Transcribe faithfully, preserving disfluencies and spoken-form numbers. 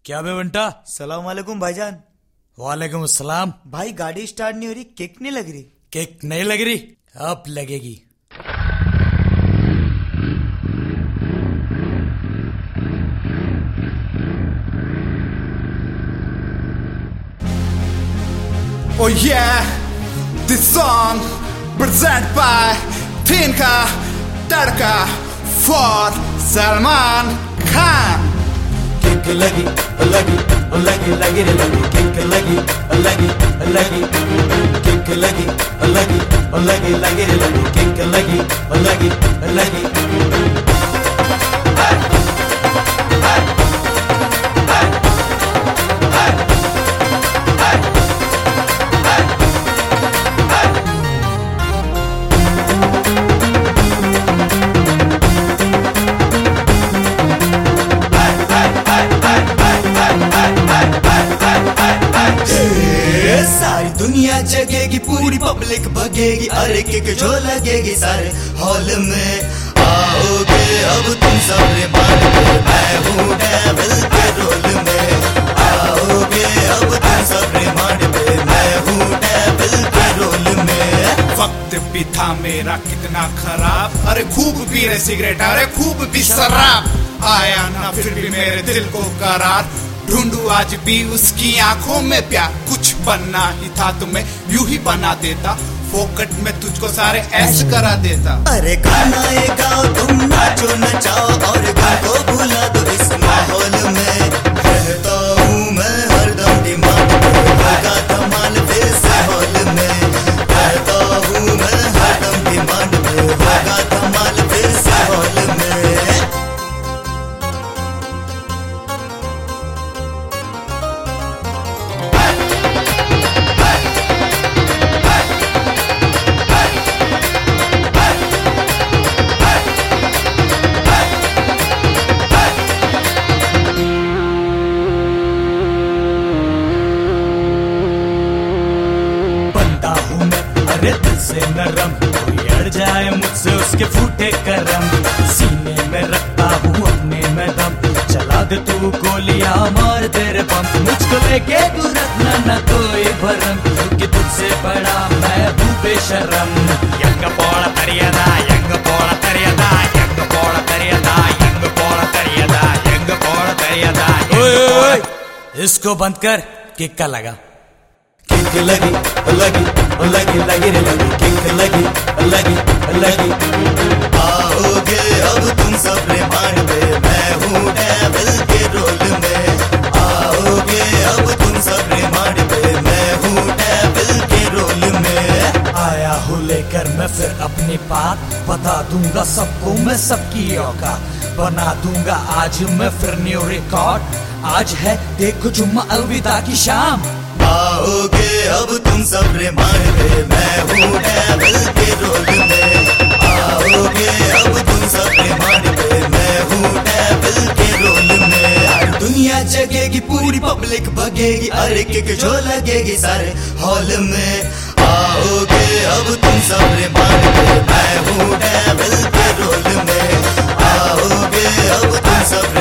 क्या बे बंटा। सलाम वालेकुम भाईजान। वालेकुम अस्सलाम। भाई गाड़ी स्टार्ट नहीं हो रही, किक नहीं लग रही। किक नहीं लग रही, अब लगेगी। Oh yeah, this song presented by Tinka Tadka for Salman Khan. Kick लगी लगी लगी लगी रे लगी, किक लगी लगी लगी, किक लगी लगी लगी लगी रे लगी, किक लगी लगी लगी। सारी दुनिया जगेगी, पूरी पब्लिक भगेगी, अरे किक जो लगेगी सारे हॉल में। आओगे अब तुम सब रिमांड पे, मैं हूँ डेविल के रोल में। आओगे अब तुम सब रिमांड पे, मैं हूँ डेविल के रोल में। वक्त भी था मेरा कितना खराब, अरे खूब पी रहे सिगरेट, अरे खूब भी शराब। आया ना फिर भी मेरे दिल को करार, ढूंढू आज भी उसकी आंखों में प्यार। कुछ बनना ही था तुम्हें यूं ही बना देता, फोकट में तुझको सारे ऐसे करा देता। अरे गाना ये गाओ तुम, नाचो नचाओ और गम को भुला दो इस माहौल में। रहता हूँ मैं हरदम डिमांड पे, होगा धमाल फिर से हॉल में। रहता हूँ मैं हरदम डिमांड पे, होगा धमाल फिर से हॉल में। अरे दिल से नरम, कोई अड़ जाए मुझसे उसके फूटे करम। सीने में रखता हूँ अपने में दम, चला दे तू गोलियां मार तेरे बम। मुझको लेके तू रखना न कोई भरम, क्योंकि तुझसे बड़ा मैं हूँ बेशरम। यंग पोड़ा तरियदा, यंग पोड़ा तरियदा, यंग पोड़ा तरियदा, यंग पोड़ा तरियदा, यंग पोड़ा तरियदा। ओए ओए, इसको बंद कर, किक का लगा। किक लगी लगी लगी लगी रे लगी, किक लगी लगी लगी। आओगे अब तुम सब रिमांड पे, मैं हूँ डेविल के रोल में। आओगे अब तुम सब रिमांड पे, मैं हूँ डेविल के रोल में। आया हूँ लेकर मैं फिर अपनी बात, बता दूंगा सबको मैं सबकी औकात। बना दूंगा आज मैं फिर न्यू रिकॉर्ड, आज है देखो जुम्मा अलविदा की शाम। आओगे अब तुम सब रिमांड पे, मैं हूँ डेविल के रोल में। आओगे अब तुम सब रिमांड पे, मैं हूँ डेविल के रोल में। यार दुनिया जगेगी, पूरी पब्लिक भगेगी, अरे किक जो लगेगी सारे हॉल में। आओगे अब तुम सब रिमांड पे, मैं हूँ डेविल के रोल में। आओगे अब तुम सब